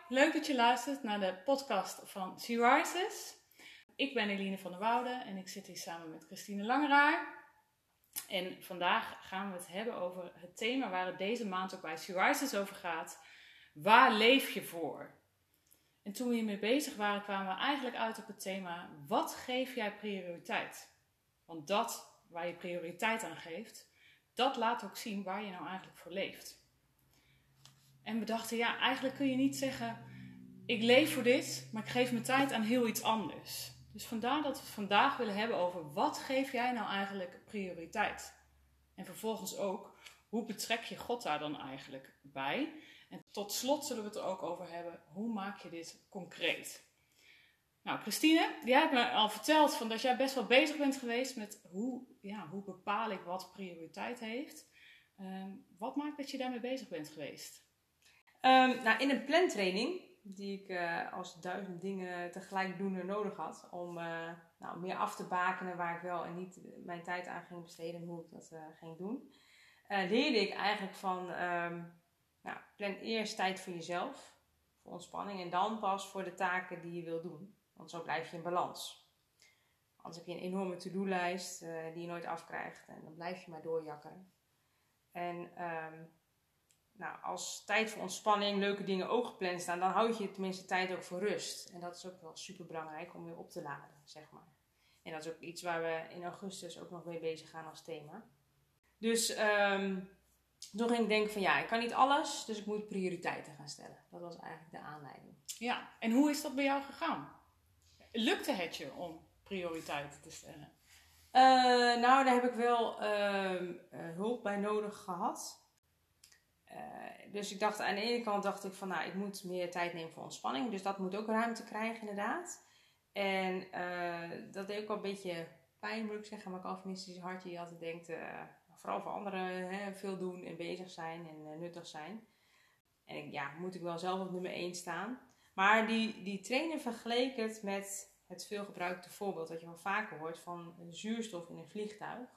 leuk dat je luistert naar de podcast van She Rises. Ik ben Eline van der Woude en ik zit hier samen met Christine Langeraar. En vandaag gaan we het hebben over het thema waar het deze maand ook bij She Rises over gaat. Waar leef je voor? En toen we hiermee bezig waren, kwamen we eigenlijk uit op het thema: wat geef jij prioriteit? Want dat waar je prioriteit aan geeft, dat laat ook zien waar je nou eigenlijk voor leeft. En we dachten, ja, eigenlijk kun je niet zeggen: ik leef voor dit, maar ik geef mijn tijd aan heel iets anders. Dus vandaar dat we het vandaag willen hebben over: wat geef jij nou eigenlijk prioriteit? En vervolgens ook, hoe betrek je God daar dan eigenlijk bij? En tot slot zullen we het er ook over hebben: hoe maak je dit concreet? Nou, Christine, jij hebt me al verteld dat jij best wel bezig bent geweest met hoe bepaal ik wat prioriteit heeft. Wat maakt dat je daarmee bezig bent geweest? In een plantraining, die ik als 1000 dingen tegelijk doen nodig had, om meer af te bakenen waar ik wel en niet mijn tijd aan ging besteden en hoe ik dat ging doen, leerde ik eigenlijk van, plan eerst tijd voor jezelf, voor ontspanning, en dan pas voor de taken die je wil doen. Want zo blijf je in balans. Anders heb je een enorme to-do-lijst die je nooit afkrijgt en dan blijf je maar doorjakkeren. En als tijd voor ontspanning, leuke dingen ook gepland staan, dan houd je tenminste tijd ook voor rust. En dat is ook wel super belangrijk om weer op te laden, zeg maar. En dat is ook iets waar we in augustus ook nog mee bezig gaan als thema. Dus toen ging ik denken van ik kan niet alles, dus ik moet prioriteiten gaan stellen. Dat was eigenlijk de aanleiding. Ja, en hoe is dat bij jou gegaan? Lukte het je om prioriteiten te stellen? Daar heb ik wel hulp bij nodig gehad. Dus ik dacht, aan de ene kant dacht ik van, ik moet meer tijd nemen voor ontspanning. Dus dat moet ook ruimte krijgen, inderdaad. En dat deed ook wel een beetje pijn, moet ik zeggen. Maar Calvinistisch hartje, je altijd denkt, vooral voor anderen veel doen en bezig zijn en nuttig zijn. En moet ik wel zelf op nummer 1 staan. Maar die trainer vergeleek het met het veelgebruikte voorbeeld dat je wel vaker hoort van zuurstof in een vliegtuig.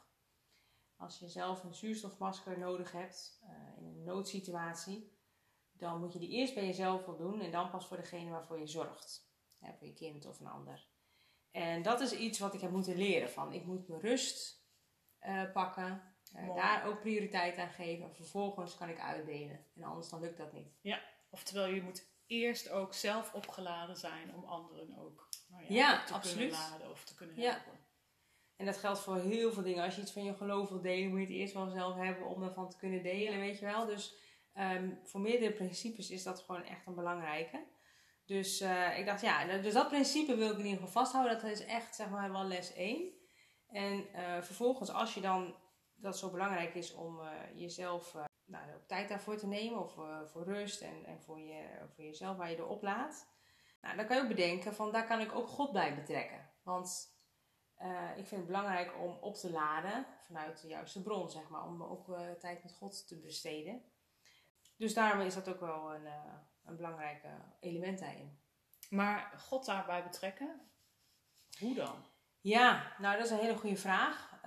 Als je zelf een zuurstofmasker nodig hebt in een noodsituatie, dan moet je die eerst bij jezelf wel doen en dan pas voor degene waarvoor je zorgt. Voor je kind of een ander. En dat is iets wat ik heb moeten leren van. Ik moet mijn rust pakken, daar ook prioriteit aan geven. En vervolgens kan ik uitdelen. En anders dan lukt dat niet. Ja, oftewel je moet eerst ook zelf opgeladen zijn om anderen ook te kunnen laden of te kunnen helpen. En dat geldt voor heel veel dingen. Als je iets van je geloof wil delen, moet je het eerst wel zelf hebben om ervan te kunnen delen, weet je wel. Dus voor meerdere principes is dat gewoon echt een belangrijke. Dus ik dacht, dus dat principe wil ik in ieder geval vasthouden. Dat is echt, zeg maar, wel les 1. En vervolgens, als je dan, dat zo belangrijk is om jezelf ook tijd daarvoor te nemen, of voor rust en voor jezelf, waar je erop laat. Dan kan je ook bedenken van, daar kan ik ook God bij betrekken. Want ik vind het belangrijk om op te laden vanuit de juiste bron, zeg maar. Om ook tijd met God te besteden. Dus daarom is dat ook wel een belangrijk element daarin. Maar God daarbij betrekken? Hoe dan? Ja, dat is een hele goede vraag.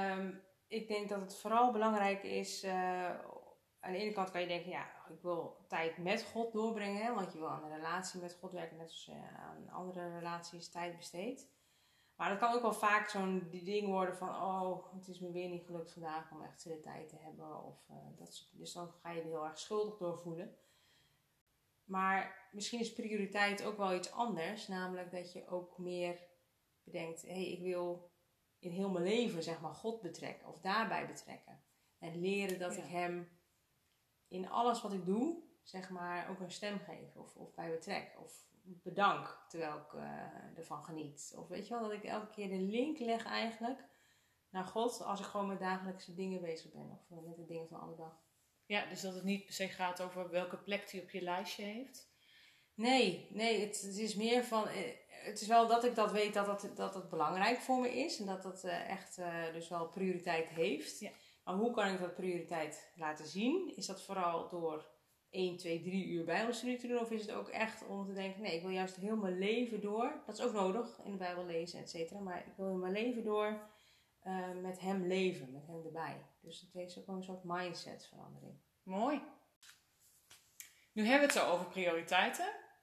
Ik denk dat het vooral belangrijk is. Aan de ene kant kan je denken, ik wil tijd met God doorbrengen. Hè, want je wil aan een relatie met God werken, net zoals je aan andere relaties tijd besteedt. Maar dat kan ook wel vaak zo'n ding worden van, het is me weer niet gelukt vandaag om echt stille tijd te hebben. Dus dan ga je er heel erg schuldig door voelen. Maar misschien is prioriteit ook wel iets anders. Namelijk dat je ook meer bedenkt, ik wil in heel mijn leven, zeg maar, God betrekken of daarbij betrekken. En leren dat ik hem in alles wat ik doe, zeg maar, ook een stem geef of bij betrek. Of bedank terwijl ik ervan geniet. Of weet je wel, dat ik elke keer de link leg eigenlijk naar God als ik gewoon met dagelijkse dingen bezig ben. Of met de dingen van alle dag. Ja, dus dat het niet per se gaat over welke plek die op je lijstje heeft? Nee, het is meer van, het is wel dat ik dat weet dat het belangrijk voor me is. En dat het echt dus wel prioriteit heeft. Ja. Maar hoe kan ik dat prioriteit laten zien? Is dat vooral door 1, 2, 3 uur bijbelstudie te doen? Of is het ook echt om te denken, nee, ik wil juist heel mijn leven door. Dat is ook nodig, in de Bijbel lezen, et cetera. Maar ik wil in mijn leven door met hem leven, met hem erbij. Dus het heeft ook wel een soort mindset verandering. Mooi. Nu hebben we het zo over prioriteiten.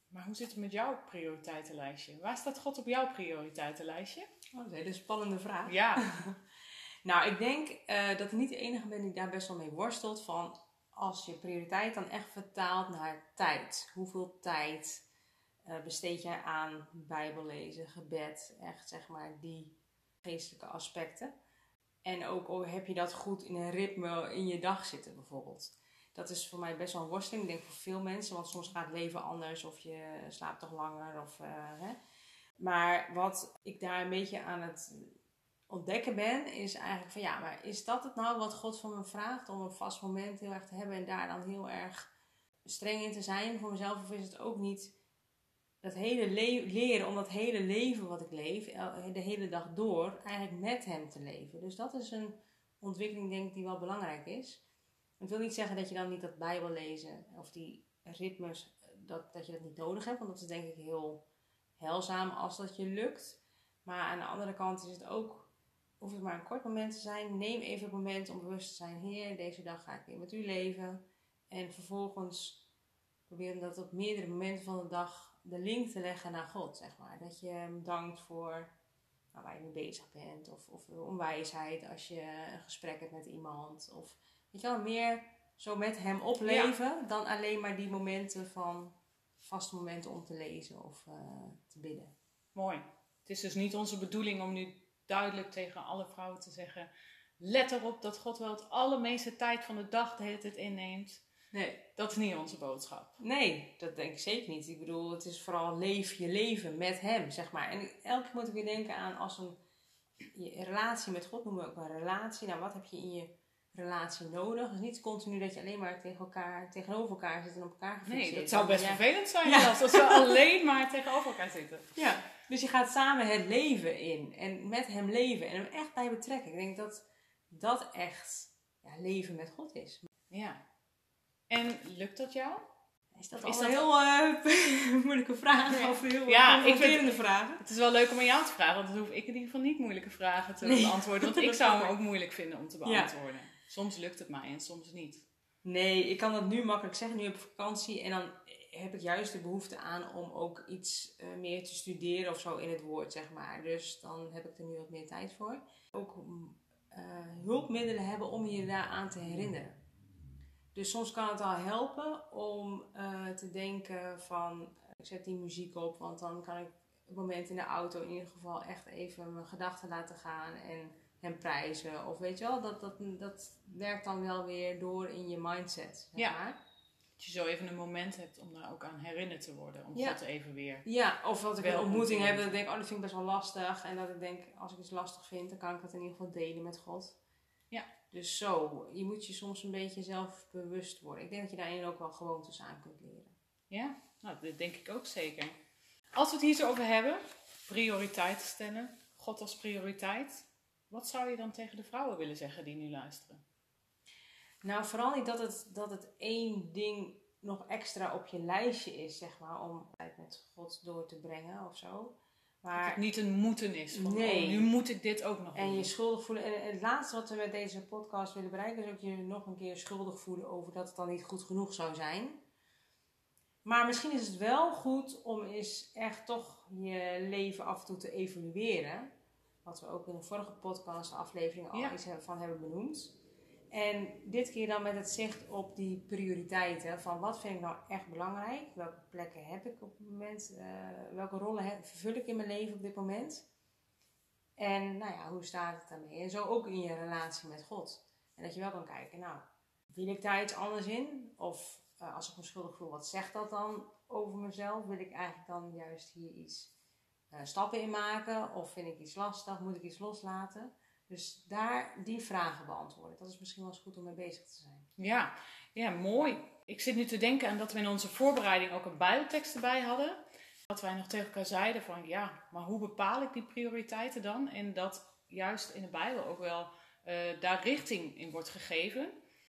Maar hoe zit het met jouw prioriteitenlijstje? Waar staat God op jouw prioriteitenlijstje? Oh, dat is een hele spannende vraag. Ja. Nou, ik denk dat ik niet de enige ben die daar best wel mee worstelt. Van als je prioriteit dan echt vertaalt naar tijd. Hoeveel tijd besteed jij aan Bijbel lezen, gebed, echt zeg maar die geestelijke aspecten. En ook heb je dat goed in een ritme in je dag zitten bijvoorbeeld. Dat is voor mij best wel een worsteling, ik denk voor veel mensen. Want soms gaat het leven anders of je slaapt toch langer. Hè. Maar wat ik daar een beetje aan het ontdekken ben, is eigenlijk van ja, maar is dat het nou wat God van me vraagt? Om een vast moment heel erg te hebben en daar dan heel erg streng in te zijn voor mezelf? Of is het ook niet dat hele leren om dat hele leven wat ik leef, de hele dag door, eigenlijk met hem te leven. Dus dat is een ontwikkeling, denk ik, die wel belangrijk is. Het wil niet zeggen dat je dan niet dat Bijbel lezen of die ritmes, dat je dat niet nodig hebt. Want dat is denk ik heel heilzaam als dat je lukt. Maar aan de andere kant is het ook, hoeft het maar een kort moment te zijn. Neem even het moment om bewust te zijn. Heer, deze dag ga ik weer met u leven. En vervolgens probeer dat op meerdere momenten van de dag de link te leggen naar God, zeg maar. Dat je hem dankt voor waar je mee bezig bent. Of om wijsheid als je een gesprek hebt met iemand. Of weet je wel, meer zo met hem opleven dan alleen maar die momenten van vaste momenten om te lezen of te bidden. Mooi. Het is dus niet onze bedoeling om nu duidelijk tegen alle vrouwen te zeggen: let erop dat God wel het allermeeste tijd van de dag de hele tijd inneemt. Nee. Dat is niet onze boodschap. Nee, dat denk ik zeker niet. Ik bedoel, het is vooral leef je leven met hem, zeg maar. En elke keer moet ik weer denken aan als je relatie met God noemen we ook een relatie. Nou, wat heb je in je relatie nodig? Het is niet continu dat je alleen maar tegenover elkaar zit en op elkaar gefixeerd. Nee, dat zou best vervelend zijn zelfs, als we alleen maar tegenover elkaar zitten. Ja, dus je gaat samen het leven in en met hem leven en hem echt bij betrekken. Ik denk dat dat echt leven met God is. Ja. En lukt dat jou? Is dat een heel moeilijke vraag? Ja. Of heel confronterende vragen? Het is wel leuk om aan jou te vragen, want dan hoef ik in ieder geval niet moeilijke vragen te beantwoorden. Want ik zou hem ook moeilijk vinden om te beantwoorden. Ja. Soms lukt het mij en soms niet. Nee, ik kan dat nu makkelijk zeggen, nu op vakantie. En dan heb ik juist de behoefte aan om ook iets meer te studeren of zo in het woord, zeg maar. Dus dan heb ik er nu wat meer tijd voor. Ook hulpmiddelen hebben om je daaraan te herinneren. Dus soms kan het al helpen om te denken van, ik zet die muziek op, want dan kan ik op het moment in de auto in ieder geval echt even mijn gedachten laten gaan en hem prijzen. Of weet je wel, dat werkt dan wel weer door in je mindset. Zeg maar. Dat je zo even een moment hebt om daar ook aan herinnerd te worden. Om God even weer... Ja, of dat ik een ontmoeting heb dat ik denk, dat vind ik best wel lastig. En dat ik denk, als ik iets lastig vind, dan kan ik dat in ieder geval delen met God. Ja. Dus zo, je moet je soms een beetje zelf bewust worden. Ik denk dat je daarin ook wel gewoontes aan kunt leren. Ja, nou, dat denk ik ook zeker. Als we het hier zo over hebben, prioriteit stellen, God als prioriteit. Wat zou je dan tegen de vrouwen willen zeggen die nu luisteren? Nou, vooral niet dat het één ding nog extra op je lijstje is, zeg maar, om tijd met God door te brengen of zo. Maar dat het niet een moeten is. Van, nee. Nu moet ik dit ook nog doen. En je schuldig voelen. En het laatste wat we met deze podcast willen bereiken is ook je nog een keer schuldig voelen over dat het dan niet goed genoeg zou zijn. Maar misschien is het wel goed om eens echt toch je leven af en toe te evalueren. Wat we ook in de vorige podcast aflevering al iets van hebben benoemd. En dit keer dan met het zicht op die prioriteiten. Van wat vind ik nou echt belangrijk? Welke plekken heb ik op het moment? Welke rollen vervul ik in mijn leven op dit moment? En nou ja, hoe staat het daarmee? En zo ook in je relatie met God. En dat je wel kan kijken, nou, wil ik daar iets anders in? Of als ik me schuldig voel, wat zegt dat dan over mezelf? Wil ik eigenlijk dan juist hier iets stappen in maken? Of vind ik iets lastig? Moet ik iets loslaten? Dus die vragen beantwoorden. Dat is misschien wel eens goed om mee bezig te zijn. Ja, mooi. Ik zit nu te denken aan dat we in onze voorbereiding ook een bijbeltekst erbij hadden. Dat wij nog tegen elkaar zeiden van, ja, maar hoe bepaal ik die prioriteiten dan? En dat juist in de Bijbel ook wel daar richting in wordt gegeven.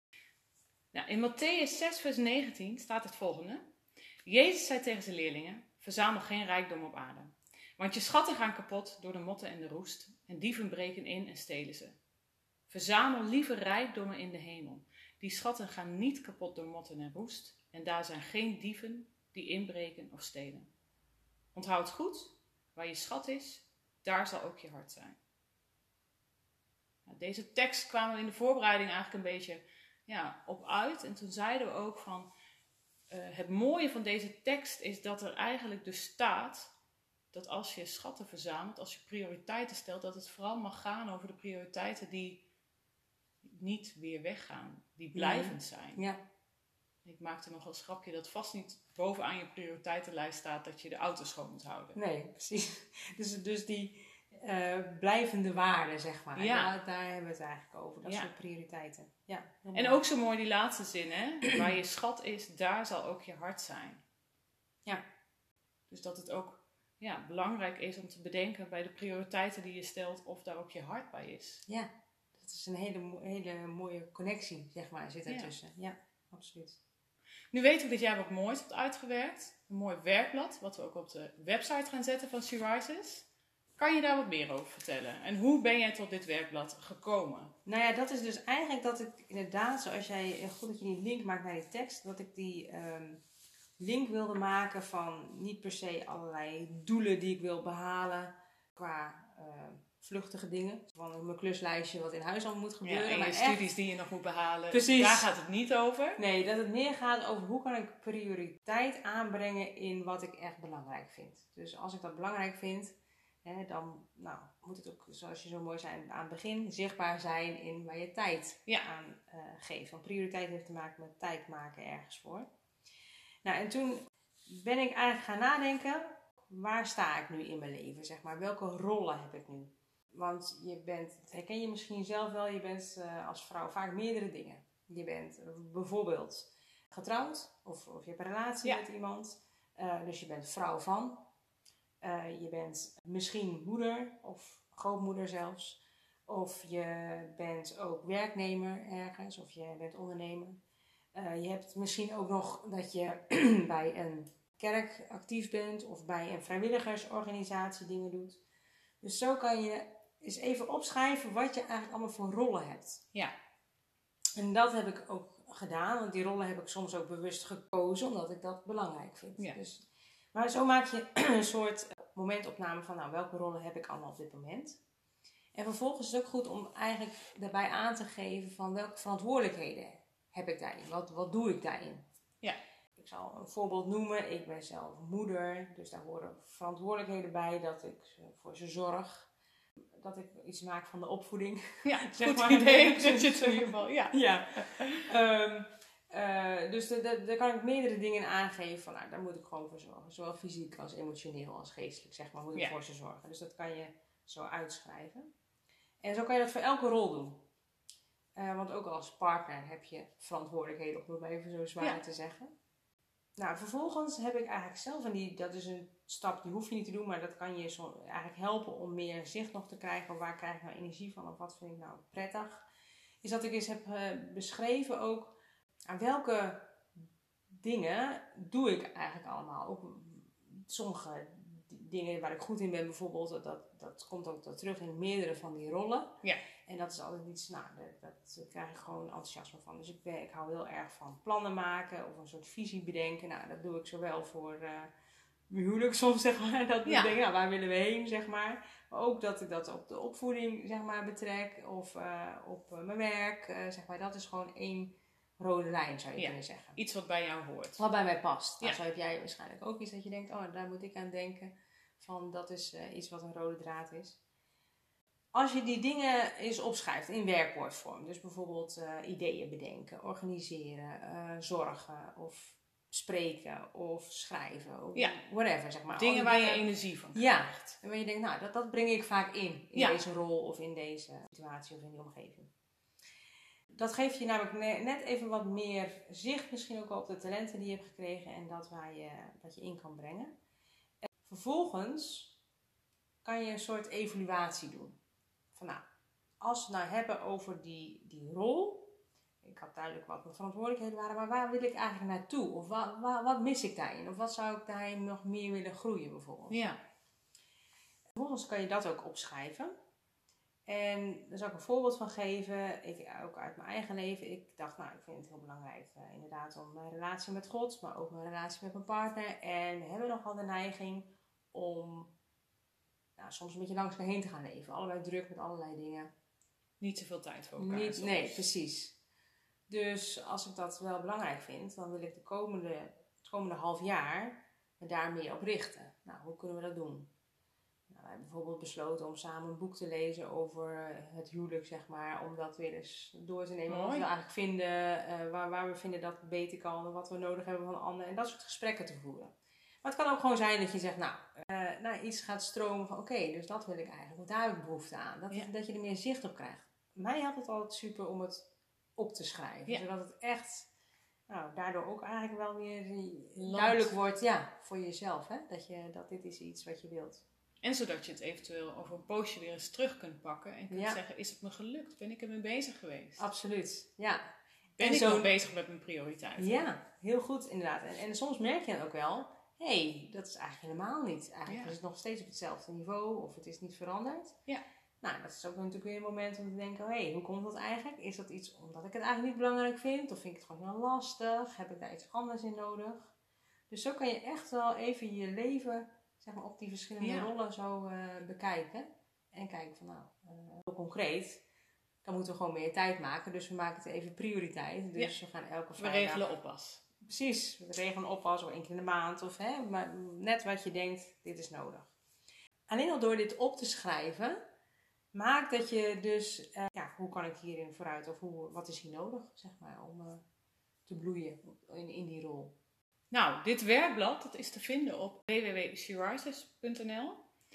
Nou, in Mattheüs 6 vers 19 staat het volgende. Jezus zei tegen zijn leerlingen, verzamel geen rijkdom op aarde. Want je schatten gaan kapot door de motten en de roest. En dieven breken in en stelen ze. Verzamel liever rijkdommen in de hemel. Die schatten gaan niet kapot door motten en roest. En daar zijn geen dieven die inbreken of stelen. Onthoud goed, waar je schat is, daar zal ook je hart zijn. Nou, deze tekst kwamen we in de voorbereiding eigenlijk een beetje op uit. En toen zeiden we ook van, het mooie van deze tekst is dat er eigenlijk dus staat dat als je schatten verzamelt, als je prioriteiten stelt, dat het vooral mag gaan over de prioriteiten die niet weer weggaan, die blijvend zijn. Ja. Ik maakte nog als grapje dat vast niet bovenaan je prioriteitenlijst staat dat je de auto schoon moet houden. Nee, precies. Dus die blijvende waarden, zeg maar. Ja. Daar hebben we het eigenlijk over. Dat soort prioriteiten. Ja, en ook zo mooi die laatste zin, hè? Waar je schat is, daar zal ook je hart zijn. Ja. Dus dat het ook belangrijk is om te bedenken bij de prioriteiten die je stelt of daar ook je hart bij is. Ja, dat is een hele mooie connectie, zeg maar, zit ertussen. Ja, absoluut. Nu weten we dat jij wat moois hebt uitgewerkt. Een mooi werkblad, wat we ook op de website gaan zetten van She Rises. Kan je daar wat meer over vertellen? En hoe ben jij tot dit werkblad gekomen? Nou ja, dat is dus eigenlijk dat ik inderdaad, zoals jij goed dat je die link maakt naar die tekst, dat ik die link wilde maken van niet per se allerlei doelen die ik wil behalen qua vluchtige dingen. Van mijn kluslijstje wat in huis al moet gebeuren. Ja, en je studies die je nog moet behalen. Precies. Daar gaat het niet over. Nee, dat het meer gaat over hoe kan ik prioriteit aanbrengen in wat ik echt belangrijk vind. Dus als ik dat belangrijk vind, dan moet het ook, zoals je zo mooi zei aan het begin, zichtbaar zijn in waar je tijd aan geeft. Want prioriteit heeft te maken met tijd maken ergens voor. Nou, en toen ben ik eigenlijk gaan nadenken, waar sta ik nu in mijn leven, zeg maar? Welke rollen heb ik nu? Want dat herken je misschien zelf wel, je bent als vrouw vaak meerdere dingen. Je bent bijvoorbeeld getrouwd of je hebt een relatie met iemand. Dus je bent vrouw van. Je bent misschien moeder of grootmoeder zelfs. Of je bent ook werknemer ergens of je bent ondernemer. Je hebt misschien ook nog dat je bij een kerk actief bent of bij een vrijwilligersorganisatie dingen doet. Dus zo kan je eens even opschrijven wat je eigenlijk allemaal voor rollen hebt. Ja. En dat heb ik ook gedaan, want die rollen heb ik soms ook bewust gekozen, omdat ik dat belangrijk vind. Ja. Maar zo maak je een soort momentopname van, welke rollen heb ik allemaal op dit moment. En vervolgens is het ook goed om eigenlijk daarbij aan te geven van welke verantwoordelijkheden heb ik daarin. Wat doe ik daarin? Ja. Ik zal een voorbeeld noemen. Ik ben zelf moeder, dus daar horen verantwoordelijkheden bij dat ik voor ze zorg. Dat ik iets maak van de opvoeding. Ja, goed idee. Dat zit er in ieder geval, ja. Dus daar kan ik meerdere dingen aangeven van, daar moet ik gewoon voor zorgen. Zowel fysiek als emotioneel als geestelijk, zeg maar, moet ik voor ze zorgen. Dus dat kan je zo uitschrijven. En zo kan je dat voor elke rol doen. Want ook als partner heb je verantwoordelijkheden, om het maar even zo zwaar te zeggen. Nou, vervolgens heb ik eigenlijk zelf, en dat is een stap die hoef je niet te doen, maar dat kan je eigenlijk helpen om meer zicht nog te krijgen. Waar krijg ik nou energie van of wat vind ik nou prettig? Is dat ik eens heb beschreven ook aan welke dingen doe ik eigenlijk allemaal. Ook sommige dingen waar ik goed in ben bijvoorbeeld, dat komt ook terug in meerdere van die rollen. Ja. En dat is altijd iets, daar krijg ik gewoon enthousiasme van. Dus ik hou heel erg van plannen maken of een soort visie bedenken. Nou, dat doe ik zowel voor mijn huwelijk soms, zeg maar. Dat ik denk, waar willen we heen, zeg maar. Maar ook dat ik dat op de opvoeding, zeg maar, betrek. Of op mijn werk, zeg maar. Dat is gewoon één rode lijn, zou je kunnen zeggen. Iets wat bij jou hoort. Wat bij mij past. Nou, zo heb jij waarschijnlijk ook iets dat je denkt, daar moet ik aan denken. Van, dat is iets wat een rode draad is. Als je die dingen eens opschrijft in werkwoordvorm, dus bijvoorbeeld ideeën bedenken, organiseren, zorgen of spreken of schrijven of whatever, zeg maar. Dingen waar je energie van krijgt. En waar je denkt, dat breng ik vaak in deze rol of in deze situatie of in die omgeving. Dat geeft je namelijk net even wat meer zicht, misschien ook wel op de talenten die je hebt gekregen en dat je in kan brengen. En vervolgens kan je een soort evaluatie doen. Van als we het nou hebben over die rol. Ik had duidelijk wat mijn verantwoordelijkheden waren. Maar waar wil ik eigenlijk naartoe? Of wat mis ik daarin? Of wat zou ik daarin nog meer willen groeien bijvoorbeeld? Ja. Vervolgens kan je dat ook opschrijven. En daar zal ik een voorbeeld van geven. Ook uit mijn eigen leven. Ik dacht, ik vind het heel belangrijk inderdaad om mijn relatie met God, maar ook mijn relatie met mijn partner. En we hebben nogal de neiging om soms een beetje langs elkaar heen te gaan leven. Allebei druk met allerlei dingen. Niet zoveel tijd voor elkaar. Nee, precies. Dus als ik dat wel belangrijk vind, dan wil ik het komende half jaar me daar meer op richten. Hoe kunnen we dat doen? Wij hebben bijvoorbeeld besloten om samen een boek te lezen over het huwelijk, zeg maar. Om dat weer eens door te nemen. Wat we eigenlijk vinden, waar we vinden dat het beter kan. Wat we nodig hebben van anderen. En dat soort gesprekken te voeren. Maar het kan ook gewoon zijn dat je zegt, iets gaat stromen van oké, dus dat wil ik eigenlijk. Want daar heb ik behoefte aan. Dat je er meer zicht op krijgt. Mij had het altijd super om het op te schrijven. Zodat het echt, daardoor ook eigenlijk wel weer duidelijk wordt voor jezelf. Hè? Dat dit is iets wat je wilt. En zodat je het eventueel over een poosje weer eens terug kunt pakken. En kunt zeggen, is het me gelukt? Ben ik ermee bezig geweest? Absoluut, ja. Ben ik nog bezig met mijn prioriteiten? Ja, heel goed inderdaad. En soms merk je dan ook wel, dat is eigenlijk helemaal niet. Eigenlijk is het nog steeds op hetzelfde niveau of het is niet veranderd. Ja. Dat is ook natuurlijk weer een moment om te denken, hoe komt dat eigenlijk? Is dat iets omdat ik het eigenlijk niet belangrijk vind? Of vind ik het gewoon heel lastig? Heb ik daar iets anders in nodig? Dus zo kan je echt wel even je leven, zeg maar, op die verschillende rollen zo bekijken. En kijken van, heel concreet, dan moeten we gewoon meer tijd maken. Dus we maken het even prioriteit. Dus we gaan elke vrijdag... We regelen oppas. Precies, we regelen oppas of 1 keer in de maand. Of maar net wat je denkt, dit is nodig. Alleen al door dit op te schrijven, maakt dat je dus... hoe kan ik hierin vooruit? Of wat is hier nodig, zeg maar, om te bloeien in die rol? Dit werkblad, dat is te vinden op www.sherises.nl.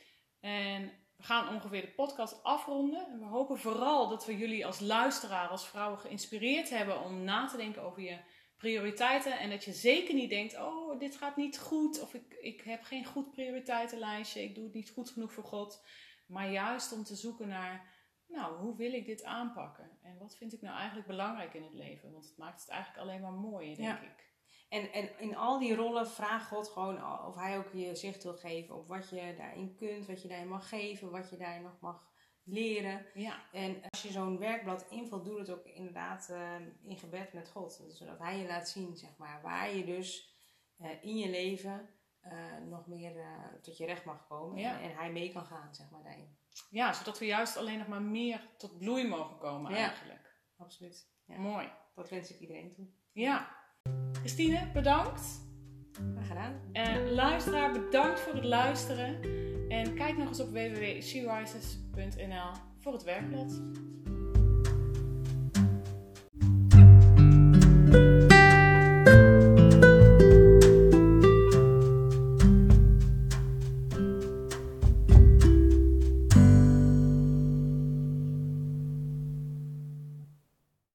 En we gaan ongeveer de podcast afronden. En we hopen vooral dat we jullie als luisteraar, als vrouwen geïnspireerd hebben om na te denken over je prioriteiten. En dat je zeker niet denkt, dit gaat niet goed. Of ik heb geen goed prioriteitenlijstje. Ik doe het niet goed genoeg voor God. Maar juist om te zoeken naar, hoe wil ik dit aanpakken? En wat vind ik nou eigenlijk belangrijk in het leven? Want het maakt het eigenlijk alleen maar mooier, denk ik. En in al die rollen vraag God gewoon of hij ook je zicht wil geven op wat je daarin kunt, wat je daarin mag geven, wat je daarin nog mag leren. Ja. En als je zo'n werkblad invult, doe het ook inderdaad in gebed met God. Zodat hij je laat zien, zeg maar, waar je dus in je leven nog meer tot je recht mag komen. Ja. En hij mee kan gaan, zeg maar, daarin. Ja, zodat we juist alleen nog maar meer tot bloei mogen komen eigenlijk. Absoluut. Ja. Mooi. Dat wens ik iedereen toe. Ja. Christine, bedankt. Graag gedaan. Luisteraar, bedankt voor het luisteren. En kijk nog eens op www.sherises.nl voor het werkblad.